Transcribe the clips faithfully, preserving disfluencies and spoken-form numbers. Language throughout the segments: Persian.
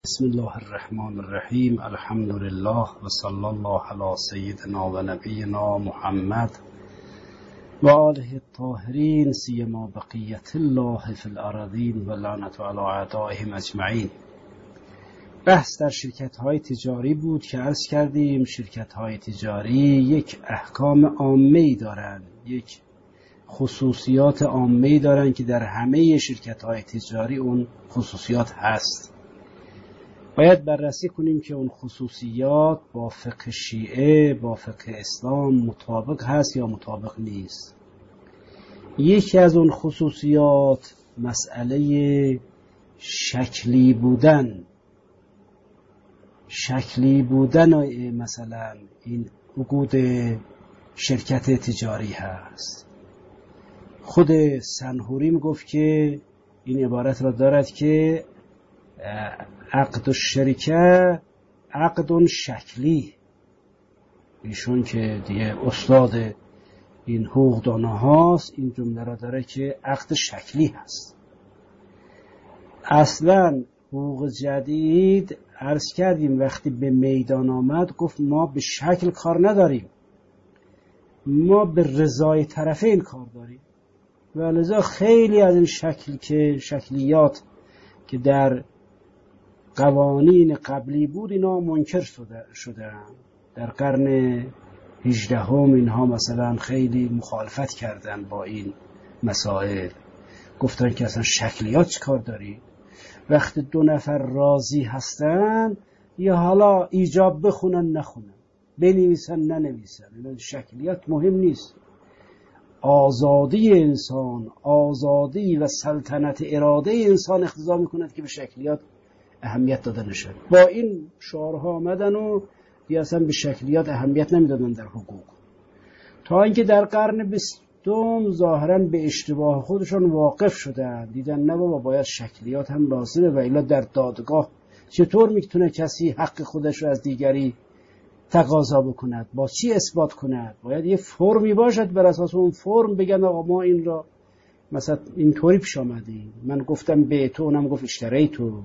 بسم الله الرحمن الرحیم. الحمد لله و صلی الله علی سیدنا و نبینا محمد و آله الطاهرین سیما بقیت الله فی الارضین و لعنت علی اعدائهم اجمعین. بحث در شرکت های تجاری بود که عرض کردیم شرکت های تجاری یک احکام عامه‌ای دارند، یک خصوصیات عامه‌ای دارند که در همه شرکت های تجاری اون خصوصیات هست. باید بررسی کنیم که اون خصوصیات با فقه شیعه با فقه اسلام مطابق هست یا مطابق نیست. یکی از اون خصوصیات مسئله شکلی بودن شکلی بودن مثلا این عقود شرکت تجاری هست. خود سنهوری میگفت که این عبارت را دارد که عقد الشرکه عقد شکلی. ایشون که دیگه استاد این حقوق دانا هاست این جمله را داره که عقد شکلی هست. اصلا حقوق جدید عرض کردیم وقتی به میدان آمد گفت ما به شکل کار نداریم، ما به رضای طرفین کار داریم و لذا خیلی از این شکل که شکلیات که در قوانین قبلی بود اینا منکر شده شدن. در قرن هجدهم اینها مثلا خیلی مخالفت کردن با این مسائل، گفتن که اصلا شکلیات چی کار داری؟ وقتی دو نفر راضی هستن یا حالا ایجاب بخونن نخونن، بنویسن ننویسن، شکلیات مهم نیست. آزادی انسان، آزادی و سلطنت اراده انسان اقتضا میکند که به شکلیات اهمیت داده نشد. با این شعارها آمدن و دیگه اصلا به شکلیات اهمیت نمیدادن در حقوق، تا اینکه در قرن بیستم ظاهرا به اشتباه خودشون واقف شدن، دیدن نه بابا باید شکلیات هم لازمه و الا در دادگاه چطور میتونه کسی حق خودش رو از دیگری تقاضا بکند، با چی اثبات کند؟ باید یه فرمی باشد بر اساس اون فرم بگن آقا ما این را مثلا اینطوری پیش آمدیم، من گفتم به تو اونم گفت اشتری تو،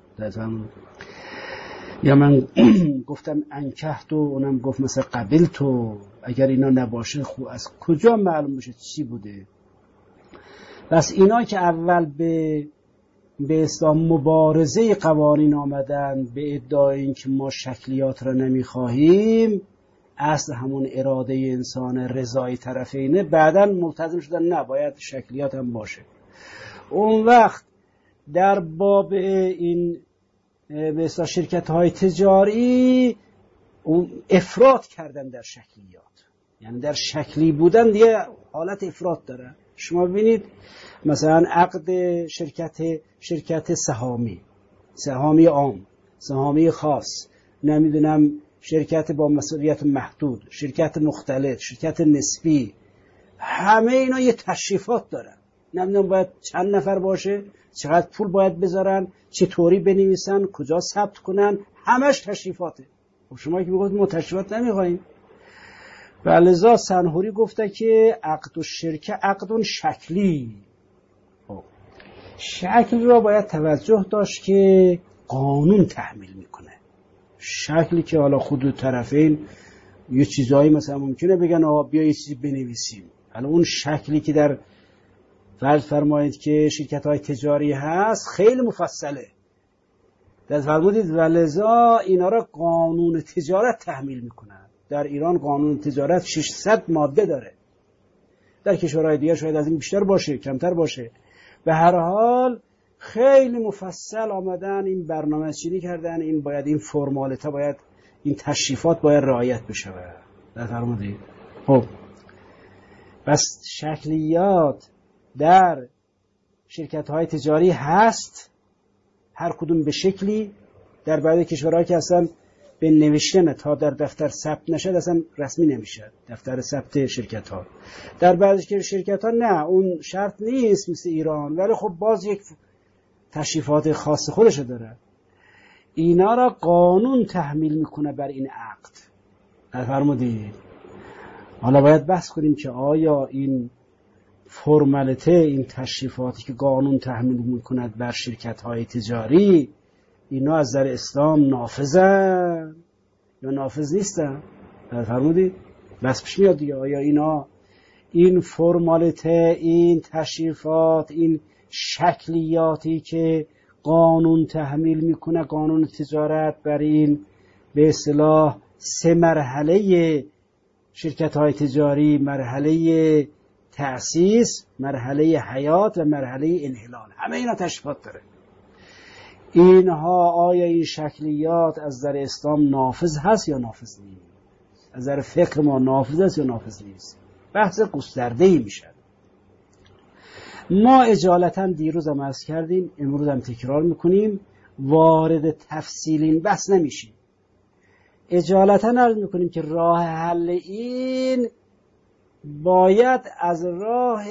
یا من گفتم انکه تو اونم گفت مثلا قبل تو. اگر اینا نباشه خب از کجا معلوم بشه چی بوده؟ بس اینا که اول به به اسلام مبارزه قوانین آمدن به ادعای اینکه ما شکلیات را نمیخواهیم، اصل همون اراده انسان رضای طرفینه، بعداً ملتزم شدن نه باید شکلیات هم باشه. اون وقت در باب این به اصطلاح شرکت های تجاری افراط کردن در شکلیات، یعنی در شکلی بودن دیگه حالت افراط داره. شما ببینید مثلا عقد شرکت شرکت سهامی، سهامی عام، سهامی خاص، نمیدونم شرکت با مسئولیت محدود، شرکت مختلط، شرکت نسبی، همه اینا یه تشریفات دارن. نمیدونم باید چند نفر باشه، چقدر پول باید بذارن، چطوری بنویسن، کجا ثبت کنن، همش تشریفاته. خب شما که میگید ما تشریفات نمیخوایم. و لذا سنهوری گفته که عقد و شرکه عقد شکلی. خب شکل را باید توجه داشت که قانون تحمیل میکنه. شکلی که حالا خود طرفین یه چیزایی مثلا ممکنه بگن آقا بیا یه چیزی بنویسیم، حالا اون شکلی که در فرض فرمایید که شرکت های تجاری هست خیلی مفصله، دست فرمودید و لذا اینا را قانون تجارت تحمیل میکنن. در ایران قانون تجارت ششصد ماده داره، در کشورهای دیگه شاید از این بیشتر باشه کمتر باشه. به هر حال خیلی مفصل آمدن این برنامه چینی کردن، این باید این فرمالیته باید این تشریفات باید رعایت بشه. دست فرمودید. خب بس شکلیات در شرکت های تجاری هست، هر کدوم به شکلی. در بعضی کشورها که اصلا به نوشتن تا در دفتر ثبت نشد اصلا رسمی نمیشه دفتر ثبت شرکت ها. در بعضی شرکت ها نه اون شرط نیست مثل ایران، ولی خب باز یک تشریفات خاص خودش داره. اینا را قانون تحمیل میکنه بر این عقد. فرمودید. حالا باید بحث کنیم که آیا این فرمالیته، این تشریفاتی که قانون تحمیل میکند بر شرکت های تجاری اینا از نظر اسلام نافذن یا نافذ نیستن؟ فرمودید بس پیش میاد دیگه. آیا اینا این فرمالیته، این تشریفات، این شکلیاتی که قانون تحمیل میکنه، قانون تجارت، بر این به اصطلاح سه مرحله شرکت های تجاری، مرحله تأسیس، مرحله حیات و مرحله انحلال، همه اینا تشریفات داره. اینها آیا این شکلیات از نظر اسلام نافذ هست یا نافذ نیست؟ از نظر فقه ما نافذ است یا نافذ نیست؟ بحث گسترده‌ای میشه. ما اجالتا دیروز هم عرض کردیم، امروز هم تکرار میکنیم، وارد تفصیل این بحث نمیشیم. اجالتا عرض میکنیم که راه حل این باید از راه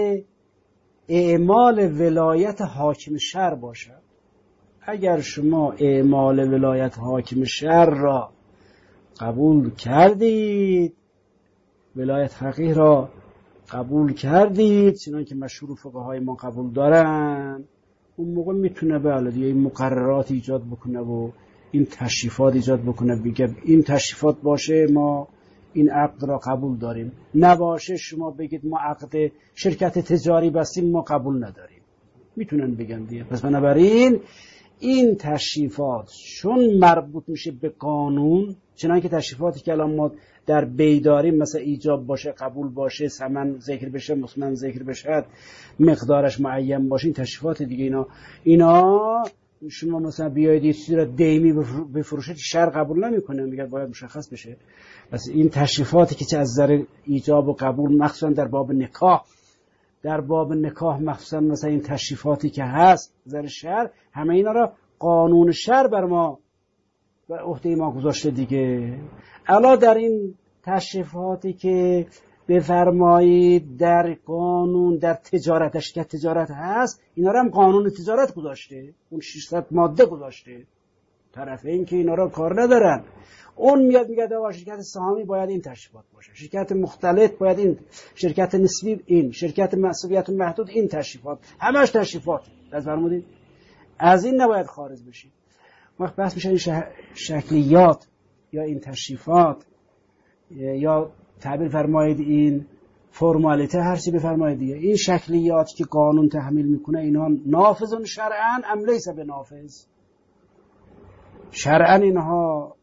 اعمال ولایت حاکم شرع باشد. اگر شما اعمال ولایت حاکم شرع را قبول کردید، ولایت فقیه را قبول کردید، چنان که مشهور فقهای ما قبول دارن، اون موقع میتونه بله دیگه این مقررات ایجاد بکنه و این تشریفات ایجاد بکنه، بگه این تشریفات باشه ما این عقد را قبول داریم، نباشه شما بگید ما عقد شرکت تجاری بستیم ما قبول نداریم، میتونن بگن دیگه. پس بنابراین این تشریفات چون مربوط میشه به قانون، چنان که تشریفاتی که الان ما در بیداری مثلا ایجاب باشه، قبول باشه، ثمن ذکر بشه، مثمن ذکر بشه، مقدارش معین باشه، این تشریفات دیگه اینا اینا شما مثلا بیاید یه چیزی را دیمی بفروشید شرع قبول نمیکنه، میگه باید مشخص بشه. پس این تشریفاتی که چه از نظر ایجاب و قبول، مخصوصا در باب نکاح، در باب نکاح مخصوصا مثلا این تشریفاتی که هست از نظر شرع، همه اینا را قانون شرع بر ما و عهده ما گذاشته دیگه. الا در این تشریفاتی که بفرمایید در قانون در تجارت، شرکت تجارت هست، اینا را هم قانون تجارت گذاشته، اون ششصد ماده گذاشته. طرفین که اینا را کار ندارن، اون میاد میگه آقا شرکت سهامی باید این تشریفات باشه، شرکت مختلط باید این، شرکت نسبی این، شرکت مسئولیت محدود این تشریفات، همش تشریفات. از فرمودید از این نباید خارج بشید. وقت بحث میشه این شکلیات یا این تشریفات یا تعبیر فرمایید این فرمالیته، هر چی بفرمایید دیگه، این شکلیات که قانون تحمیل میکنه اینها نافذون شرعاً ام لیس بنافذ؟ شرعاً اینها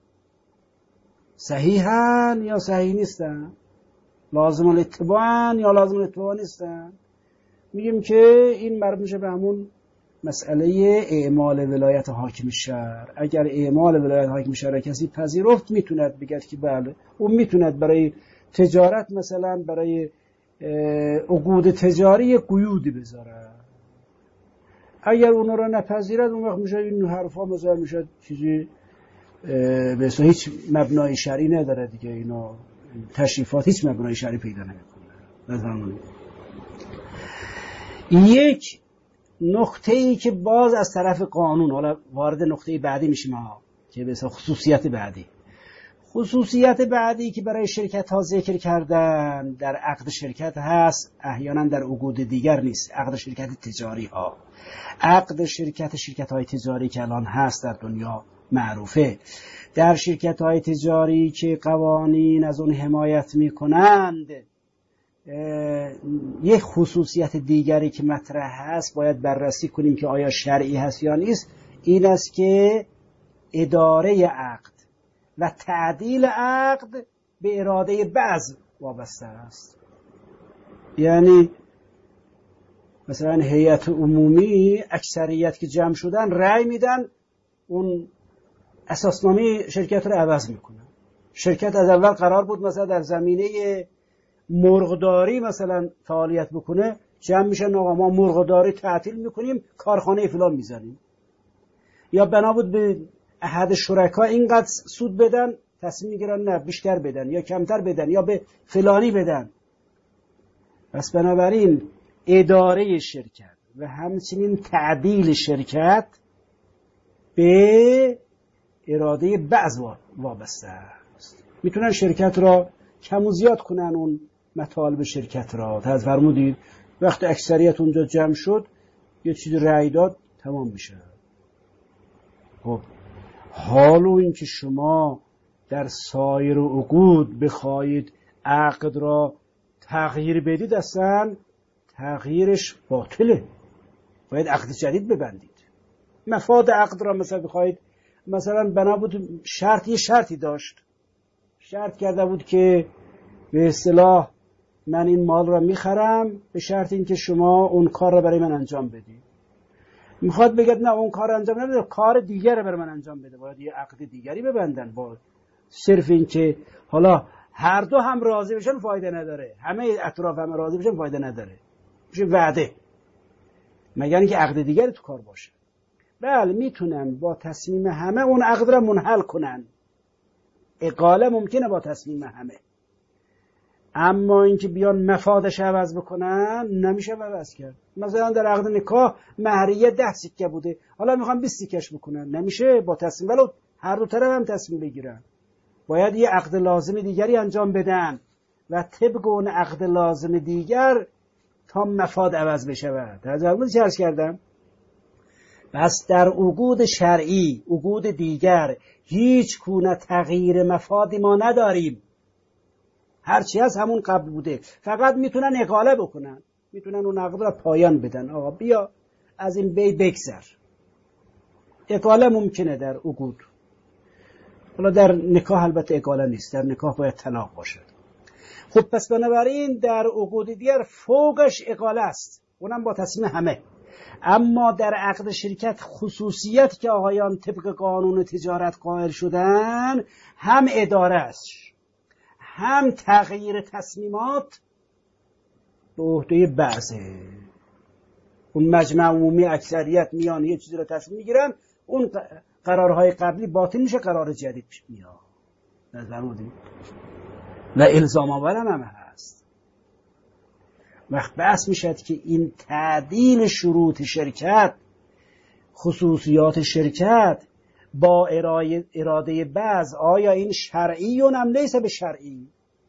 صحیحن یا صحیح نیستن؟ لازم الاتباعن یا لازم الاتباع نیستن؟ میگیم که این مربوط میشه به همون مسئله اعمال ولایت حاکم شرع. اگر اعمال ولایت حاکم شرع کسی پذیرفت، میتوند بگه که بله اون میتوند برای تجارت مثلا برای عقود تجاری قیودی بذاره. اگر اون رو نپذیرد اون وقت میشه این حرفا مثلا میشه چیزی به اصلا هیچ مبنای شرعی نداره دیگه، اینا تشریفات هیچ مبنای شرعی پیدا نمیکنه. یک نقطه ای که باز از طرف قانون، حالا وارد نقطه بعدی میشیم ها که به اصلا خصوصیت بعدی، خصوصیت بعدی که برای شرکت ها ذکر کردن در عقد شرکت هست، احیانا در عقود دیگر نیست. عقد شرکت تجاری ها، عقد شرکت شرکت های تجاری که الان هست در دنیا معروفه، در شرکت های تجاری که قوانین از اون حمایت میکنند، یک خصوصیت دیگری که مطرح هست باید بررسی کنیم که آیا شرعی هست یا نیست. این است که اداره عقد و تعدیل عقد به اراده بعض وابسته است. یعنی مثلا هیئت عمومی اکثریت که جمع شدن رأی میدن، اون اساسنامه شرکت رو عوض میکنن. شرکت از اول قرار بود مثلا در زمینه مرغداری مثلا فعالیت بکنه، جمع میشن آقا ما مرغداری تعطیل میکنیم، کارخانه فلان میزنیم. یا بنا بود به احد شرکا اینقدر سود بدن، تصمیم میگیرن نه بیشتر بدن یا کمتر بدن یا به فلانی بدن. پس بنابراین اداره شرکت و همچنین تعدیل شرکت به اراده بعض وابسته است. میتونن شرکت را کم و زیاد کنن، اون مطالب شرکت را. از فرمودید وقتی اکثریت اونجا جمع شد یه چیزی رأی داد تمام میشه. خب حال و این که شما در سایر عقود بخواهید عقد را تغییر بدید، اصلا تغییرش باطله. باید عقد جدید ببندید. مفاد عقد را مثلا بخواهید، مثلا بنا بود شرط یه شرطی داشت، شرط کرده بود که به اصطلاح من این مال را میخرم به شرط این که شما اون کار را برای من انجام بدید. میخواد بگه نه اون کار انجام نده، کار دیگر رو برای من انجام بده. باید یه عقد دیگری ببندن. با صرف این که حالا هر دو هم راضی بشن فایده نداره، همه اطراف هم راضی بشن فایده نداره، میشه وعده، مگر اینکه عقد دیگری تو کار باشه. بله میتونن با تصمیم همه اون عقد را منحل کنن، اقاله ممکنه با تصمیم همه، اما اینکه بیان مفادش عوض بکنن نمیشه عوض کرد. مثلا در عقد نکاح مهریه ده سکه بوده، حالا میخوام بیست سکهش بکنن، نمیشه با تصمیم، ولو هر دو طرف هم تصمیم بگیرن، باید یه عقد لازم دیگری انجام بدن و طبق اون عقد لازم دیگر تا مفاد عوض بشه. تجربه چه عرض کردم؟ پس در عقود شرعی، عقود دیگر، هیچ گونه تغییر مفادی ما نداریم، هرچی از همون قبل بوده، فقط میتونن اقاله بکنن، میتونن اون عقد را پایان بدن، آقا بیا از این بی بگذر. اقاله ممکنه در عقود، حالا در نکاح البته اقاله نیست، در نکاح باید طلاق باشد. خب پس بنابراین در عقود دیگر فوقش اقاله است، اونم با تصمیم همه. اما در عقد شرکت خصوصیت که آقایان طبق قانون تجارت قائل شدن، هم اداره است هم تغییر تصمیمات به عهده بعضه. اون مجمع عمومی اکثریت میان یه چیزی رو تصمیم میگیرن، اون قرارهای قبلی باطل میشه، قرار جدید میاد. نظر مودیم و الزام آور هم هست. وقت بحث میشد که این تعدیل شروط شرکت، خصوصیات شرکت با اراده بعض، آیا این شرعی یا هم لیس به شرعی؟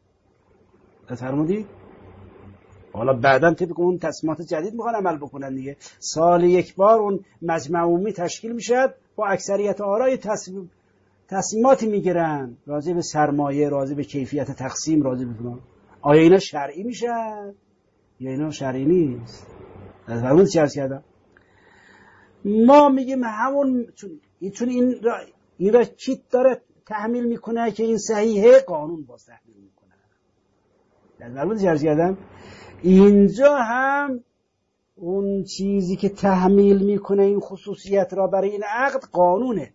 فرمودید؟ حالا بعداً طبق اون تصمیمات جدید میخوان عمل بکنن دیگه. سال یک بار اون مجمع عمومی تشکیل میشد، با اکثریت آرای تصمیم تصمیماتی میگیرن راجع به سرمایه، راجع به کیفیت تقسیم، راجع به فلان. آیا اینا شرعی میشن یا اینا شرعی نیست؟ از فرمود چه عرض کردم؟ ما میگیم همون، چون چون این را این را چیت داره تحمیل میکنه که این صحیحه، قانون باز تحمیل میکنه. از فرمود چه عرض کردم؟ اینجا هم اون چیزی که تحمیل میکنه این خصوصیت را برای این عقد قانونه.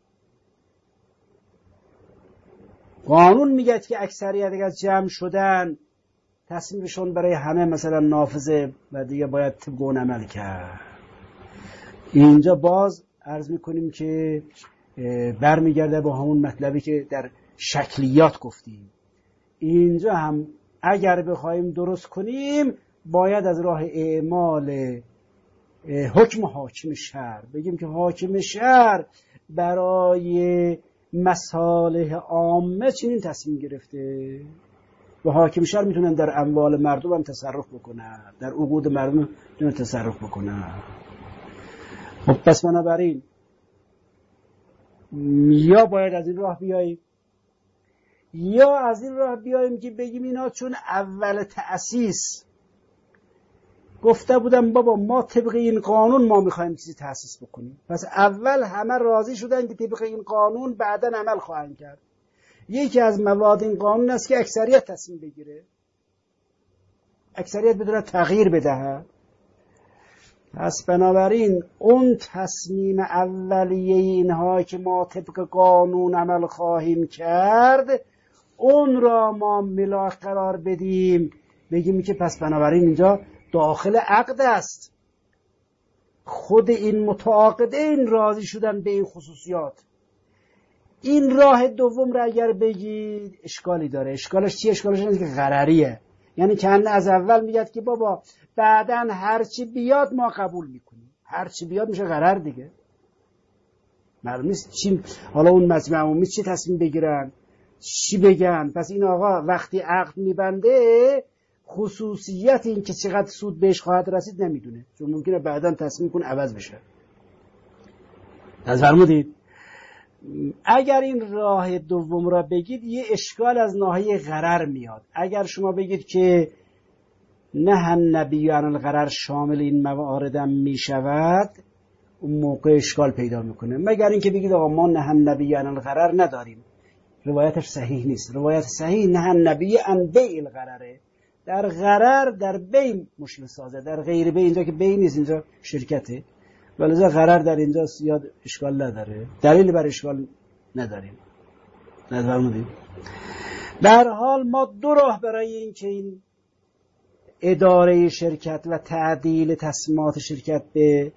قانون میگه که اکثریت اگر جمع شدن تصمیمشون برای همه مثلا نافذه و دیگه باید طبق اون عمل کرد. اینجا باز عرض میکنیم که برمیگرده با همون مطلبی که در شکلیات گفتیم. اینجا هم اگر بخوایم درست کنیم باید از راه اعمال حکم حاکم شهر بگیم که حاکم شهر برای مصالح عامه چنین تصمیم گرفته و حاکم شهر میتونن در اموال مردم هم تصرف بکنن، در عقود مردم میتونن تصرف بکنن. خب پس بنابراین یا باید از این راه بیاییم یا از این راه بیاییم که بگیم اینا چون اول تأسیس گفته بودم بابا ما طبق این قانون ما میخوایم چیزی تأسیس بکنیم، پس اول همه راضی شدن که طبق این قانون بعداً عمل خواهند کرد. یکی از مواد این قانون است که اکثریت تصمیم بگیره، اکثریت بدون تغییر بدهد. پس بنابراین اون تصمیم اولیه اینها که ما طبق قانون عمل خواهیم کرد، اون را ما ملاک قرار بدیم، بگیم که پس بنابراین اینجا داخل عقد است، خود این متعاقدین راضی شدن به این خصوصیات. این راه دوم را اگر بگید اشکالی داره. اشکالش چیه؟ اشکالش اینه که غرریه، یعنی چند از اول میگه که بابا بعدن هرچی بیاد ما قبول میکنیم، هرچی بیاد میشه غرر دیگه. معلوم نیست چی حالا اون مجمع عمومی چی تصمیم بگیرن، چی بگن. پس این آقا وقتی عقد میبنده خصوصیت این که چقدر سود بهش خواهد رسید نمیدونه، چون ممکنه بعداً تصمیم کنه عوض بشه. از فرمودید اگر این راه دوم را بگید یه اشکال از ناحیه غرر میاد. اگر شما بگید که نه النبی عن الغرر شامل این مواردم میشود، اون موقع اشکال پیدا میکنه. مگر اینکه بگید آقا ما نه النبی عن الغرر نداریم، روایتش صحیح نیست. روایت صحیح نه النبی عن بیع الغرره، در غرر در بیع مشکل سازه، در غیر بیع اینجا که بیع نیست، اینجا شرکته، ولذا غرر در اینجا زیاد اشکال نداره، دلیل بر اشکال نداریم. نظرمون در حال ما دو راه برای این که این اداره شرکت و تعدیل تصمیمات شرکت به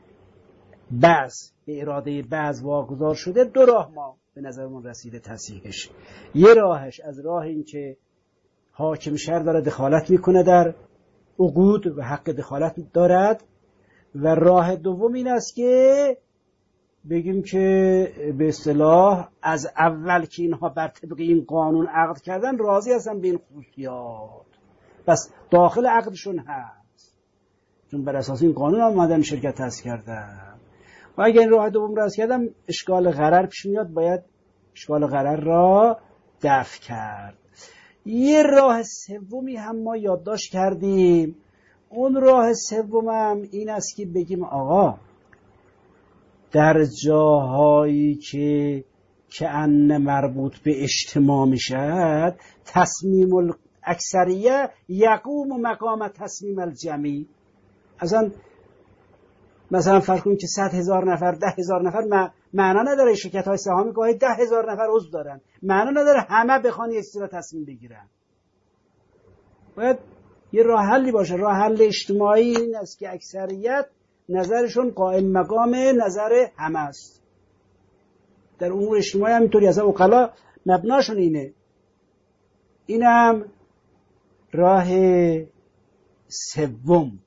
بعض به اراده بعض واگذار شده، دو راه ما به نظرمون رسیده تصحیحش. یه راهش از راه این که حاکم شهر داره دخالت میکنه در عقود و حق دخالت دارد، و راه دوم این است که بگیم که به اصطلاح از اول که اینها بر طبق این قانون عقد کردن راضی هستن به این خصوصیات، پس داخل عقدشون هست، چون بر اساس این قانون آمدن شرکت تأسیس کردن. و اگر این راه دوم را از کردم اشکال غرر پیش میاد، باید اشکال غرر را دفع کرد. یه راه سومی هم ما یادداشت کردیم. اون راه سومم این است که بگیم آقا در جاهایی که کأن مربوط به اجتماع میشد، تصمیم الاکثریه یقوم مقام تصمیم الجمعی. اصلا مثلا فرض کنیم که صد هزار نفر ده هزار نفر معنا نداره، شرکت های سهامی که ده هزار نفر عضو دارن، معنا نداره همه بخوان یک سری تصمیم بگیرن. باید یه راه حلی باشه. راه حل اجتماعی این است که اکثریت نظرشون قائم مقام نظر همه است. در امور اجتماعی هم اینطوری است، عقلا مبناشون اینه. اینم راه سوم.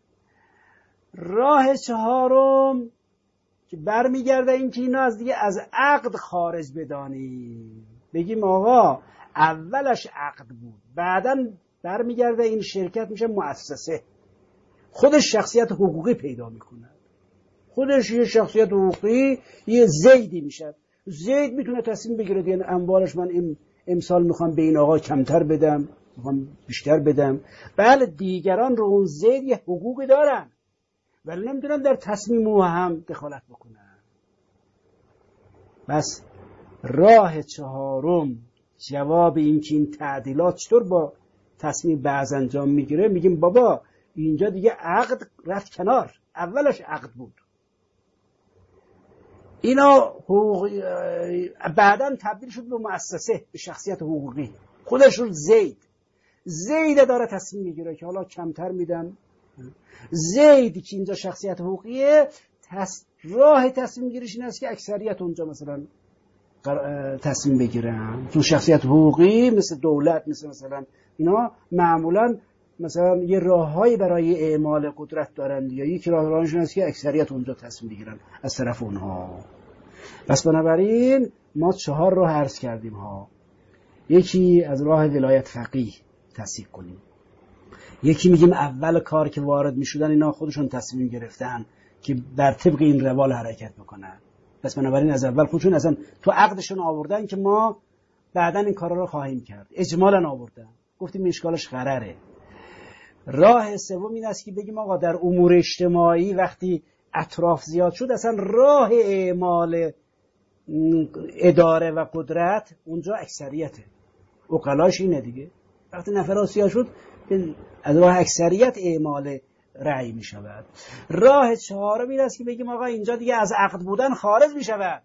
راه چهارم که برمیگرده این که اینا از دیگه از عقد خارج بدانیم، بگیم آقا اولش عقد بود، بعداً برمیگرده این شرکت میشه مؤسسه، خودش شخصیت حقوقی پیدا میکنه، خودش یه شخصیت حقوقی، یه زیدی میشه. زید میتونه تصمیم بگیره یعنی اموالش من ام امسال میخوام به این آقا کمتر بدم، میخوام بیشتر بدم. بله دیگران رو اون زید یه حقوقی دارن ولی نمیتونن در تصمیم او هم دخالت بکنن. بس راه چهارم جواب این که این تعدیلات چطور با تصمیم بعض انجام میگیره، میگیم بابا اینجا دیگه عقد رفت کنار، اولش عقد بود، اینا حقوق بعداً تبدیل شد به مؤسسه، به شخصیت حقوقی، خودش رو زید زید داره تصمیم میگیره که حالا کمتر میدم. زید که اینجا شخصیت حقوقیه، تص... راه تصمیم گیریش این است که اکثریت اونجا مثلا تصمیم بگیرن، چون شخصیت حقوقی مثل دولت مثل مثلا اینا معمولا مثلا یه راههایی برای اعمال قدرت دارن، یا یکی راه راهشون است که اکثریت اونجا تصمیم بگیرن از طرف اونها. پس بنابراین ما چهار راه عرض کردیم ها. یکی از راه ولایت فقیه تصحیح کنیم، یکی میگیم اول کار که وارد میشدن اینا خودشون تصمیم گرفتن که بر طبق این روال حرکت بکنن، پس بنابراین از اول خودشون اصلا تو عقدشون آوردن که ما بعدن این کارا رو خواهیم کرد، اجمالا آوردن، گفتیم اشکالش غرره. راه سوم این است که بگیم آقا در امور اجتماعی وقتی اطراف زیاد شد اصلا راه اعمال اداره و قدرت اونجا اکثریته، عقلاش اینه دیگه، وقتی نفرات زیاد شد از راه اکثریت اعمال رأی می شود. راه چهارم این است که بگیم آقا اینجا دیگه از عقد بودن خارج می شود،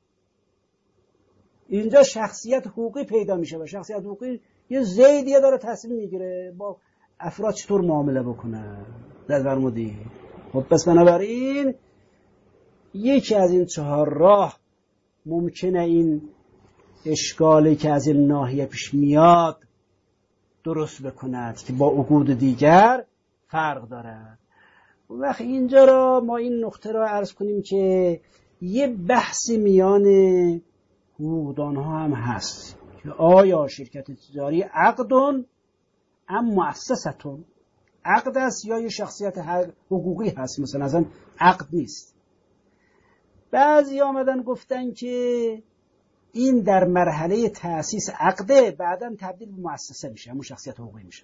اینجا شخصیت حقوقی پیدا می شود. شخصیت حقوقی یه زیدیه داره تصمیم میگیره با افراد چطور معامله بکنه. در فرمودی خب پس بنابراین یکی از این چهار راه ممکنه این اشکالی که از این ناحیه پیش میاد درست بکند که با عقود دیگر فرق دارد. وقت اینجا را ما این نقطه را عرض کنیم که یه بحثی میان حقوقدان ها هم هست که آیا شرکت تجاری عقدون ام مؤسستون، عقد است یا یه شخصیت حقوقی هست، مثلا اصلا عقد نیست. بعضی آمدن گفتن که این در مرحله تأسیس عقده، بعداً تبدیل به مؤسسه میشه، همون شخصیت حقوقی میشه.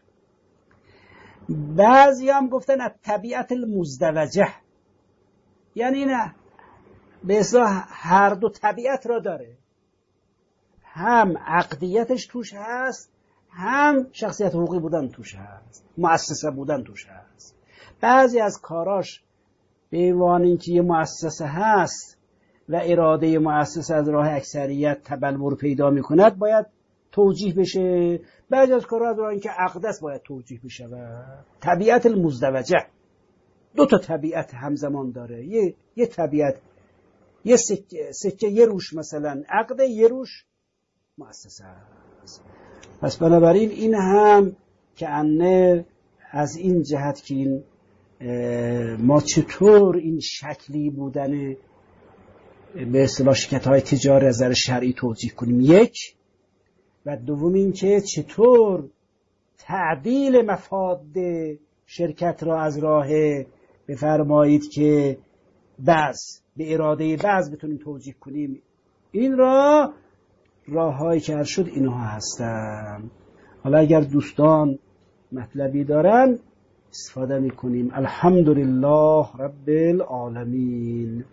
بعضی هم گفتن از طبیعت المزدوجه، یعنی نه به اصطلاح هر دو طبیعت را داره، هم عقدیتش توش هست، هم شخصیت حقوقی بودن توش هست، مؤسسه بودن توش هست. بعضی از کاراش به عنوان اینکه یه مؤسسه هست و اراده مؤسسه از راه اکثریت تبلور پیدا میکند باید توجیه بشه، بعضی از کارها از راه اینکه عقد است باید توجیه بشه. و طبیعت المزدوجه دو تا طبیعت همزمان داره، یه یه طبیعت یه سکه, سکه یه روش مثلا عقد، یه روش مؤسسه است. پس بنابراین این هم که انه از این جهت که این ما چطور این شکلی بودن به اصطلاح شرکت‌های تجاری از نظر شرعی توجیه کنیم، یک، و دوم این که چطور تعدیل مفاد شرکت را از راه بفرمایید که بعض به اراده بعض بتونیم توجیه کنیم، این را راه‌هایی که هر شد اینها هستن. حالا اگر دوستان مطلبی دارن استفاده میکنیم. الحمدلله رب العالمین.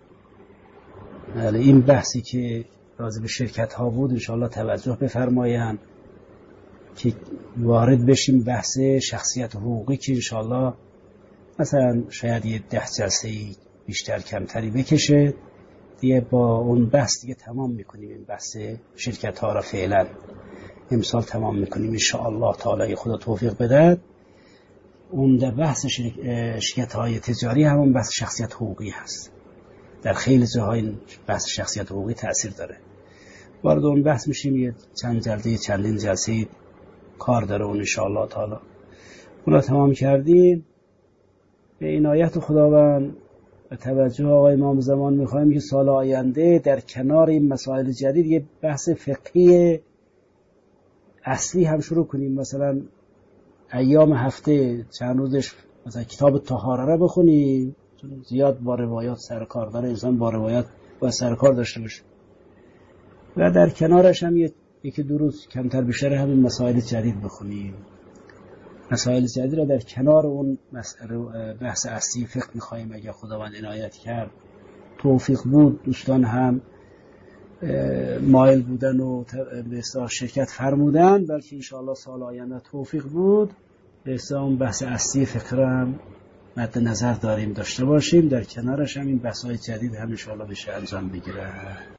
این بحثی که راجع به شرکت ها بود انشاءالله توجه بفرمایند که وارد بشیم بحث شخصیت حقوقی که انشاءالله مثلا شاید یه ده جلسه بیشتر کمتری بکشه دیگه، با اون بحث دیگه تمام میکنیم. این بحث شرکت ها را فعلا امسال تمام میکنیم انشاءالله تعالی، خدا توفیق بده. اون در بحث شرکت های تجاری همون بحث شخصیت حقوقی هست. در خیلی جاهای بحث شخصیت حقوقی تأثیر داره. وارد اون بحث میشیم، یه چند جلسه چندین جلسه کار داره اون انشاءالله تعالی. اون تمام کردیم. به عنایت خداوند و توجه آقای امام زمان میخوایم که سال آینده در کنار این مسائل جدید یه بحث فقهی اصلی هم شروع کنیم. مثلا ایام هفته چند روزش مثلا کتاب طهاره را بخونیم، چون زیاد با روایات سرکار داره، انسان با روایات با سرکار داشته باشه، و در کنارش هم یکی دو روز کمتر بیشتر همین مسائل جدید بخونیم. مسائل جدید را در کنار اون بحث اصلی فقه میخواییم اگر خداوند عنایت کرد، توفیق بود دوستان هم مایل بودن و به اصطلاح شرکت فرمودن، بلکه انشاءالله سال آینده توفیق بود به اصطلاح اون بحث اصلی فقه هم مد نظر داریم داشته باشیم، در کنارش هم این بحث‌های جدید هم انشاءالله بشه انجام بگیره.